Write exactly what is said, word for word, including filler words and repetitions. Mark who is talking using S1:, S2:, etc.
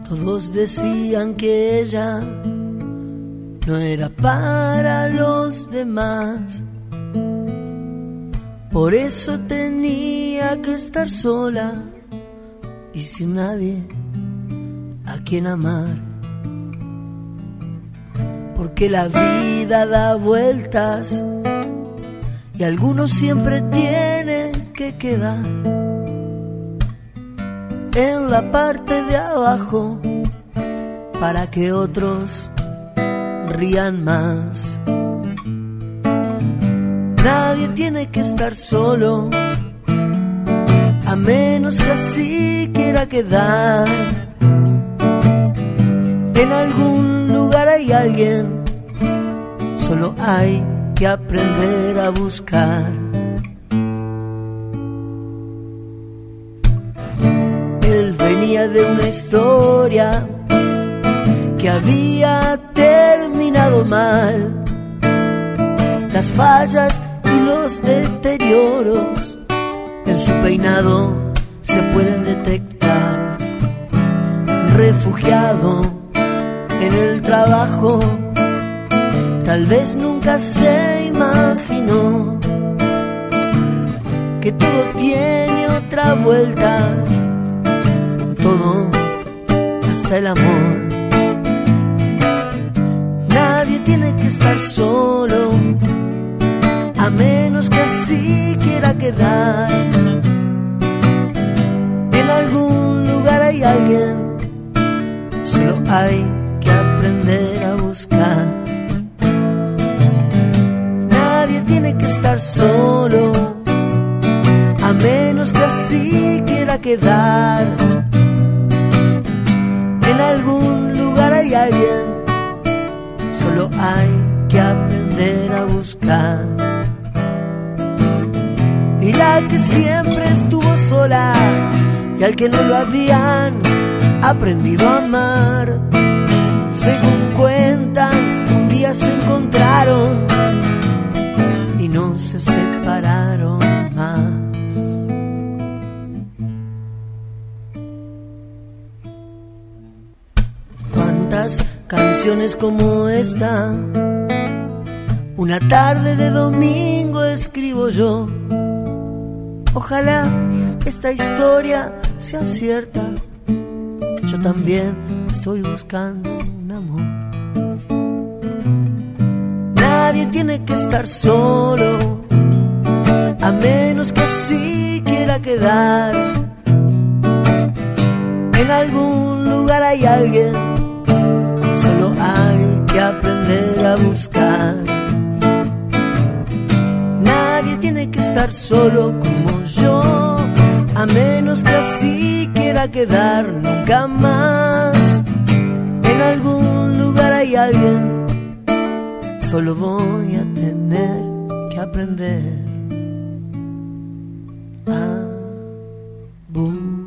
S1: Todos decían que ella no era para los demás, por eso tenía que estar sola y sin nadie a quien amar. Porque la vida da vueltas y algunos siempre tienen que quedar en la parte de abajo para que otros rían más. Nadie tiene que estar solo, a menos que así quiera quedar. En algún lugar hay alguien, solo hay que aprender a buscar. Él venía de una historia que había terminado mal. Las fallas y los deterioros en su peinado se pueden detectar. Refugiado en el trabajo, tal vez nunca se imaginó que todo tiene otra vuelta, todo hasta el amor. Nadie tiene que estar solo, a menos que así quiera quedar. En algún lugar hay alguien, solo hay que aprender a buscar. Nadie tiene que estar solo, a menos que así quiera quedar. En algún lugar hay alguien, solo hay que aprender a buscar. Y la que siempre estuvo sola y al que no lo habían aprendido a amar, según cuentan, un día se encontraron y no se separaron más. ¿Cuántas canciones como esta una tarde de domingo escribo yo? Ojalá esta historia sea cierta. Yo también estoy buscando un amor. Nadie tiene que estar solo, a menos que así quiera quedar. En algún lugar hay alguien, solo hay que aprender a buscar. Nadie tiene que estar solo como yo, a menos que así quiera quedar nunca más. En algún lugar hay alguien, solo voy a tener que aprender a buscar.